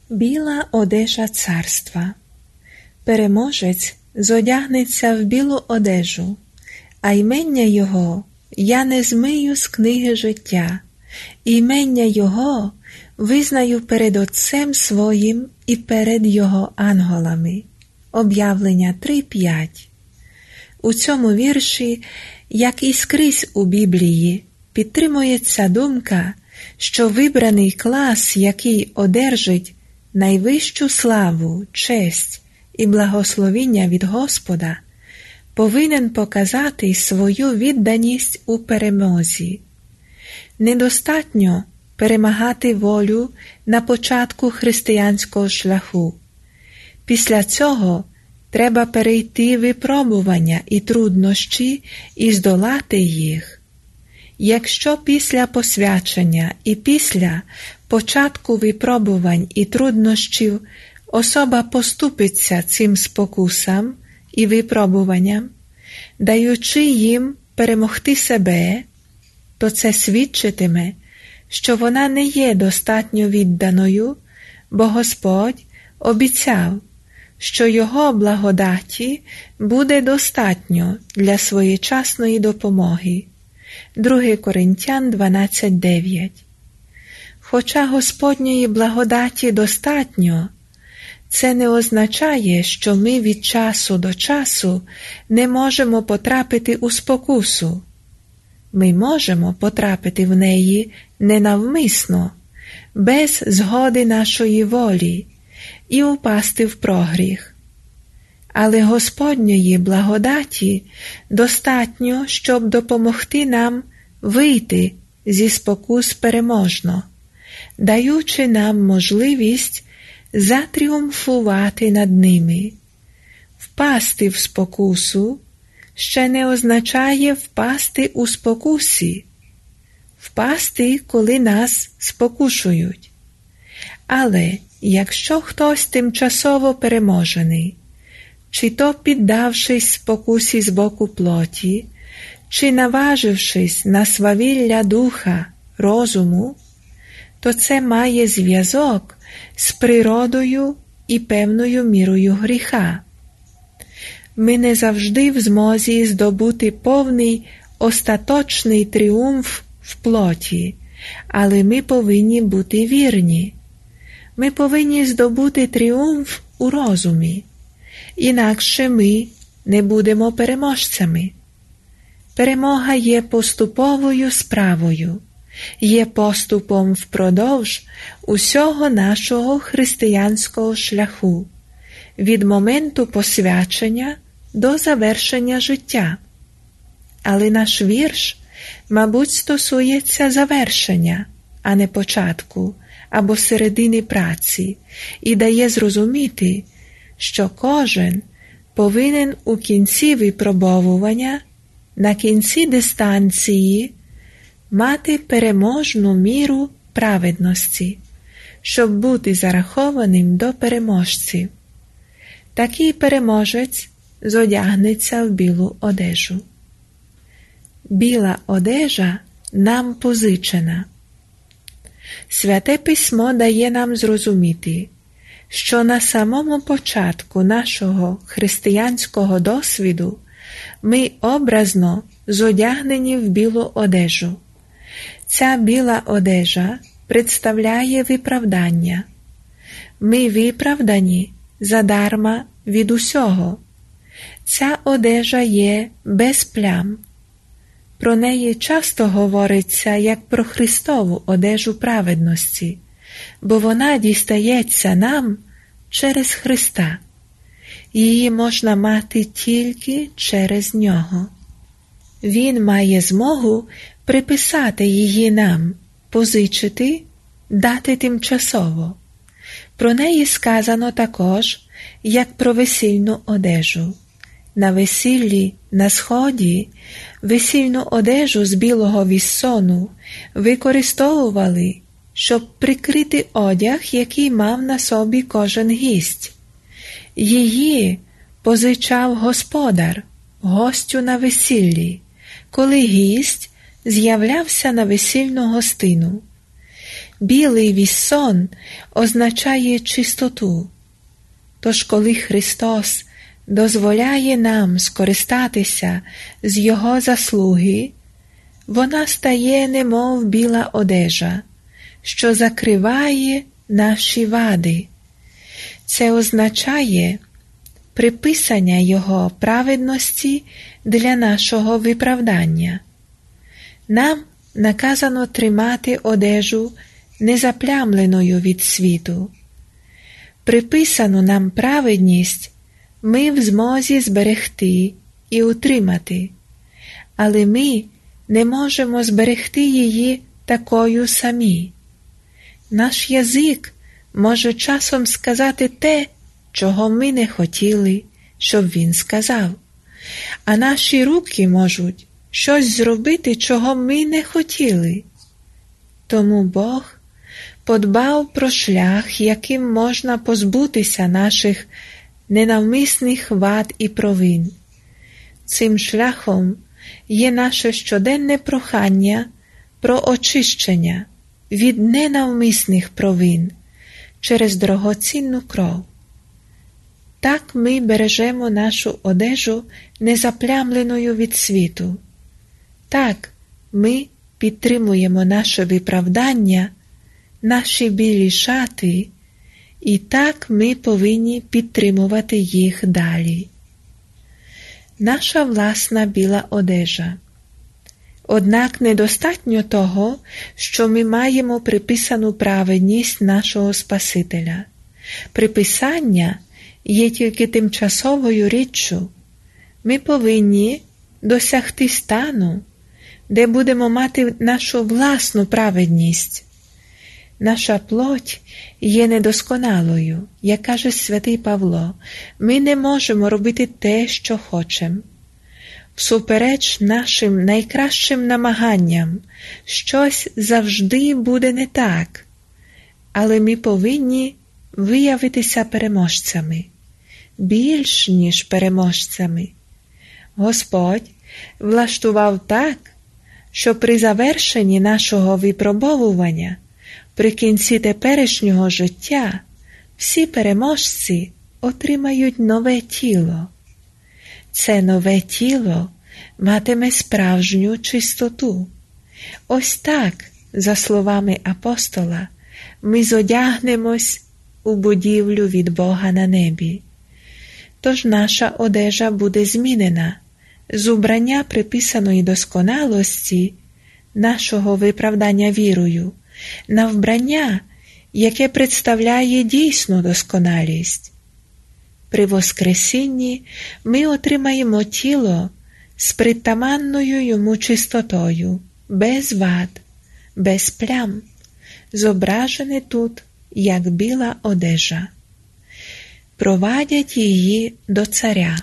Біла одежа царства. Переможець зодягнеться в білу одежу, а імення його я не змию з книги життя, імення його визнаю перед Отцем своїм і перед його ангелами. Об'явлення 3:5. У цьому вірші, як і скрізь у Біблії, підтримується думка, що вибраний клас, який одержить найвищу славу, честь і благословіння від Господа, повинен показати свою відданість у перемозі. Недостатньо перемагати волю на початку християнського шляху. Після цього треба перейти випробування і труднощі і здолати їх. Якщо після посвячення і після початку випробувань і труднощів особа поступиться цим спокусам і випробуванням, даючи їм перемогти себе, то це свідчитиме, що вона не є достатньо відданою, бо Господь обіцяв, що Його благодаті буде достатньо для своєчасної допомоги. 2 Коринтян 12:9. Хоча Господньої благодаті достатньо, це не означає, що ми від часу до часу не можемо потрапити у спокусу. Ми можемо потрапити в неї ненавмисно, без згоди нашої волі, і упасти в прогріх. Але Господньої благодаті достатньо, щоб допомогти нам вийти зі спокус переможно, даючи нам можливість затріумфувати над ними. Впасти в спокусу ще не означає впасти у спокусі, впасти, коли нас спокушують. Але якщо хтось тимчасово переможений, чи то піддавшись спокусі з боку плоті, чи наважившись на свавілля духа, розуму, то це має зв'язок з природою і певною мірою гріха. Ми не завжди в змозі здобути повний, остаточний тріумф в плоті, але ми повинні бути вірні. Ми повинні здобути тріумф у розумі, інакше ми не будемо переможцями. Перемога є поступовою справою, є поступом впродовж усього нашого християнського шляху, від моменту посвячення до завершення життя. Але наш вірш, мабуть, стосується завершення, а не початку або середини праці, і дає зрозуміти, що кожен повинен у кінці випробовування, на кінці дистанції, мати переможну міру праведності, щоб бути зарахованим до переможців. Такий переможець зодягнеться в білу одежу. Біла одежа нам позичена. Святе Письмо дає нам зрозуміти, що на самому початку нашого християнського досвіду ми образно зодягнені в білу одежу. Ця біла одежа представляє виправдання. Ми виправдані задарма від усього. Ця одежа є без плям. Про неї часто говориться як про Христову одежу праведності, бо вона дістається нам через Христа. Її можна мати тільки через Нього. Він має змогу приписати її нам, позичити, дати тимчасово. Про неї сказано також, як про весільну одежу. На весіллі на сході весільну одежу з білого віссону використовували, щоб прикрити одяг, який мав на собі кожен гість. Її позичав господар гостю на весіллі, коли гість з'являвся на весільну гостину. Білий вісон означає чистоту. Тож коли Христос дозволяє нам скористатися з Його заслуги, вона стає немов біла одежа, що закриває наші вади. Це означає приписання Його праведності для нашого виправдання. Нам наказано тримати одежу незаплямленою від світу. Приписану нам праведність ми в змозі зберегти і утримати, але ми не можемо зберегти її такою самі. Наш язик може часом сказати те, чого ми не хотіли, щоб він сказав, а наші руки можуть щось зробити, чого ми не хотіли. Тому Бог подбав про шлях, яким можна позбутися наших ненавмисних вад і провин. Цим шляхом є наше щоденне прохання про очищення від ненавмисних провин через дорогоцінну кров. Так ми бережемо нашу одежу незаплямленою від світу. Так ми підтримуємо наше виправдання, наші білі шати, і так ми повинні підтримувати їх далі. Наша власна біла одежа. Однак недостатньо того, що ми маємо приписану праведність нашого Спасителя. Приписання є тільки тимчасовою річчю. Ми повинні досягти стану, де будемо мати нашу власну праведність. Наша плоть є недосконалою, як каже святий Павло. Ми не можемо робити те, що хочемо. Всупереч нашим найкращим намаганням, щось завжди буде не так, але ми повинні виявитися переможцями, більш ніж переможцями. Господь влаштував так, що при завершенні нашого випробовування, при кінці теперішнього життя, всі переможці отримають нове тіло. Це нове тіло матиме справжню чистоту. Ось так, за словами апостола, ми зодягнемось у будівлю від Бога на небі. Тож наша одежа буде змінена з убрання приписаної досконалості, нашого виправдання вірою, на вбрання, яке представляє дійсну досконалість. При воскресінні ми отримаємо тіло з притаманною йому чистотою, без вад, без плям, зображене тут, як біла одежа. Провадять її до царя.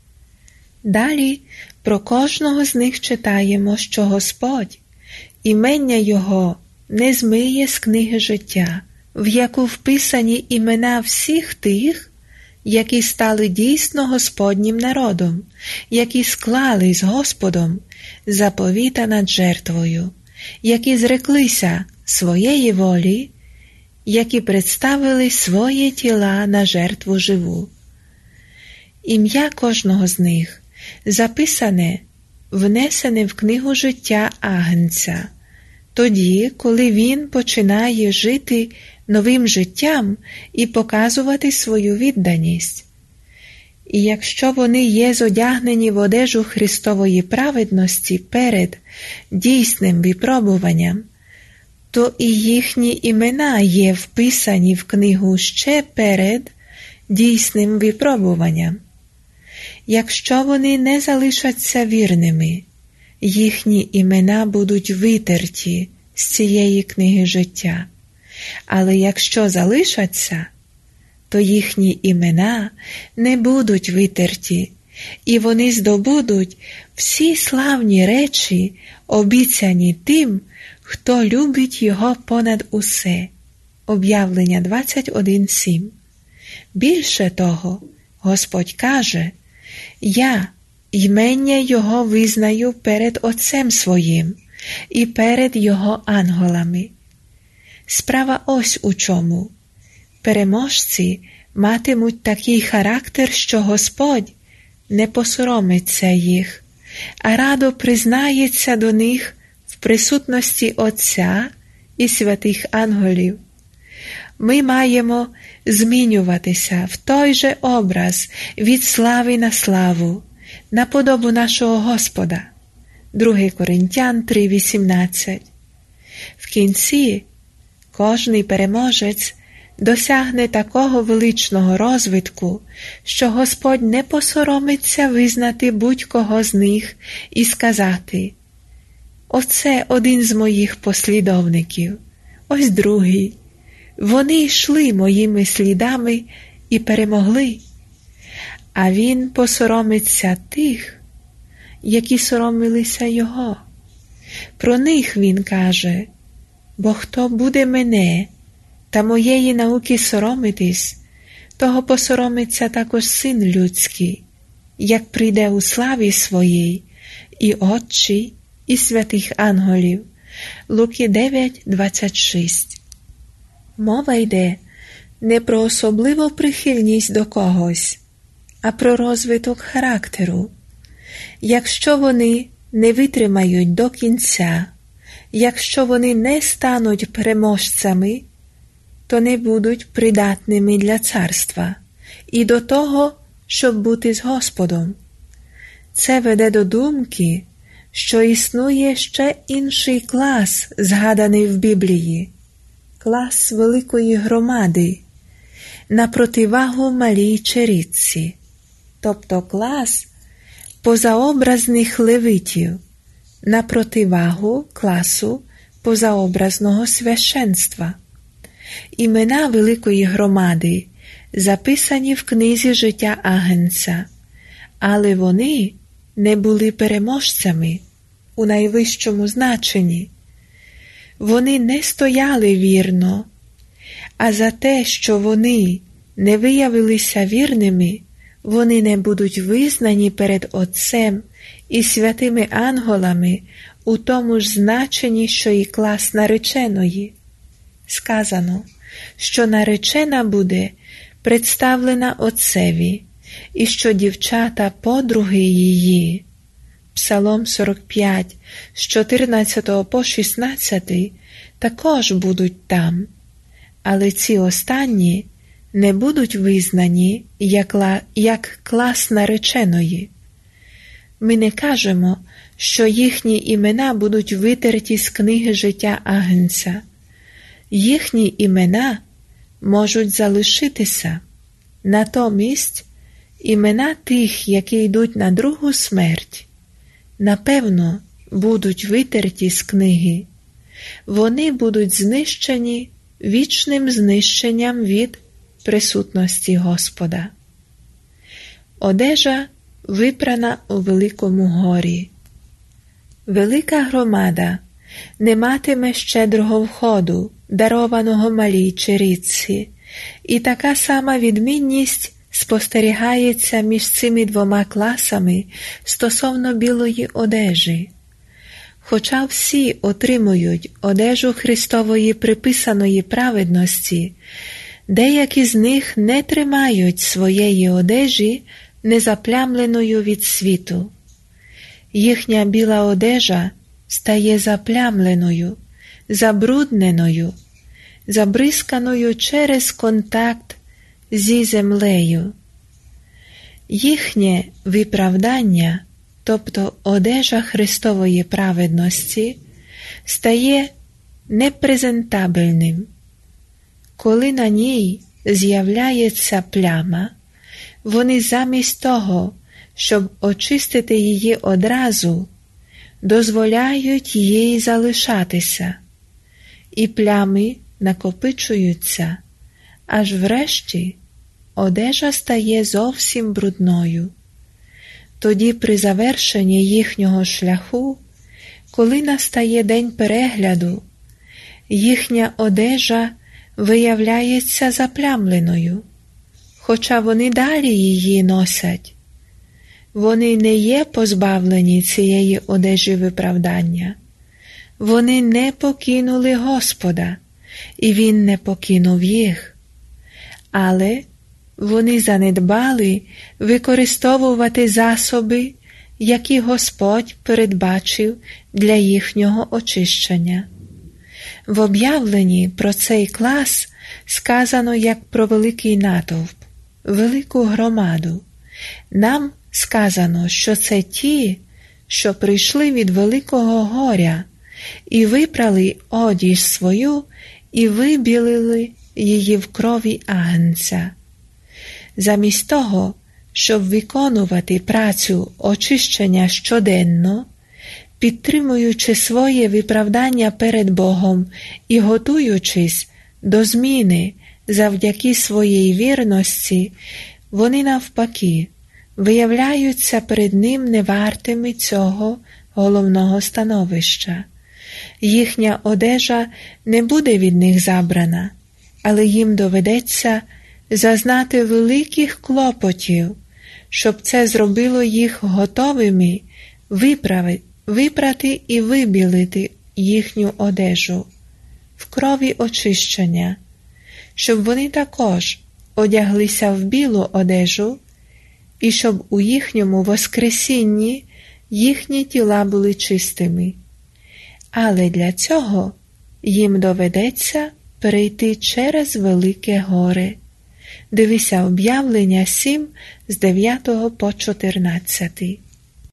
Далі про кожного з них читаємо, що Господь імення Його не змиє з книги життя, в яку вписані імена всіх тих, які стали дійсно Господнім народом, які склали з Господом заповіта над жертвою, які зреклися своєї волі, які представили свої тіла на жертву живу. Ім'я кожного з них записане, внесене в книгу життя Агнця, тоді, коли він починає жити новим життям і показувати свою відданість. І якщо вони є зодягнені в одежу Христової праведності перед дійсним випробуванням, то і їхні імена є вписані в книгу ще перед дійсним випробуванням. Якщо вони не залишаться вірними, їхні імена будуть витерті з цієї книги життя. Але якщо залишаться, то їхні імена не будуть витерті, і вони здобудуть всі славні речі, обіцяні тим, хто любить Його понад усе. Об'явлення 21:7. Більше того, Господь каже: «Я імення Його визнаю перед Отцем Своїм і перед Його ангелами». Справа ось у чому. Переможці матимуть такий характер, що Господь не посоромиться їх, а радо признається до них в присутності Отця і святих ангелів. Ми маємо змінюватися в той же образ від слави на славу, на подобу нашого Господа. 2 Коринтян 3:18. В кінці кожний переможець досягне такого величного розвитку, що Господь не посоромиться визнати будь-кого з них і сказати: «Оце один з моїх послідовників, ось другий. Вони йшли моїми слідами і перемогли». А він посоромиться тих, які соромилися його. Про них він каже: «Бо хто буде мене та моєї науки соромитись, того посоромиться також Син людський, як прийде у славі своїй, і Отчі, і святих ангелів». Луки 9:26. Мова йде не про особливу прихильність до когось, а про розвиток характеру. Якщо вони не витримають до кінця, якщо вони не стануть переможцями, то не будуть придатними для царства і до того, щоб бути з Господом. Це веде до думки, що існує ще інший клас, згаданий в Біблії – клас великої громади, на противагу малій черідці, тобто клас позаобразних левитів, на противагу класу позаобразного священства. Імена великої громади записані в книзі життя Агнця, але вони не були переможцями у найвищому значенні. Вони не стояли вірно, а за те, що вони не виявилися вірними, вони не будуть визнані перед Отцем і святими ангелами у тому ж значенні, що і клас нареченої. Сказано, що наречена буде представлена Отцеві, і що дівчата подруги її. Псалом 45, з 14 по 16 також будуть там, але ці останні не будуть визнані як клас нареченої. Ми не кажемо, що їхні імена будуть витерті з книги життя Агнця. Їхні імена можуть залишитися. Натомість імена тих, які йдуть на другу смерть, напевно, будуть витерті з книги. Вони будуть знищені вічним знищенням від присутності Господа. Одежа випрана у великому горі. Велика громада не матиме щедрого входу, дарованого малій черідці, і така сама відмінність спостерігається між цими двома класами стосовно білої одежі. Хоча всі отримують одежу Христової приписаної праведності, деякі з них не тримають своєї одежі незаплямленою від світу. Їхня біла одежа стає заплямленою, забрудненою, забризканою через контакт зі землею. Їхнє виправдання, тобто одежа Христової праведності, стає непрезентабельним. Коли на ній з'являється пляма, вони замість того, щоб очистити її одразу, дозволяють їй залишатися, і плями накопичуються, аж врешті одежа стає зовсім брудною. Тоді при завершенні їхнього шляху, коли настає день перегляду, їхня одежа виявляється заплямленою, хоча вони далі її носять. Вони не є позбавлені цієї одежі виправдання. Вони не покинули Господа, і Він не покинув їх. Але вони занедбали використовувати засоби, які Господь передбачив для їхнього очищення. В об'явленні про цей клас сказано як про великий натовп, велику громаду. Нам сказано, що це ті, що прийшли від великого горя і випрали одіж свою і вибілили її в крові агнця. Замість того, щоб виконувати працю очищення щоденно, підтримуючи своє виправдання перед Богом і готуючись до зміни завдяки своїй вірності, вони навпаки виявляються перед Ним невартими цього головного становища. Їхня одежа не буде від них забрана, але їм доведеться зазнати великих клопотів, щоб це зробило їх готовими випрати і вибілити їхню одежу в крові очищення, щоб вони також одяглися в білу одежу, і щоб у їхньому воскресінні їхні тіла були чистими. Але для цього їм доведеться перейти через велике горе. Дивися об'явлення 7 з 9 по 14.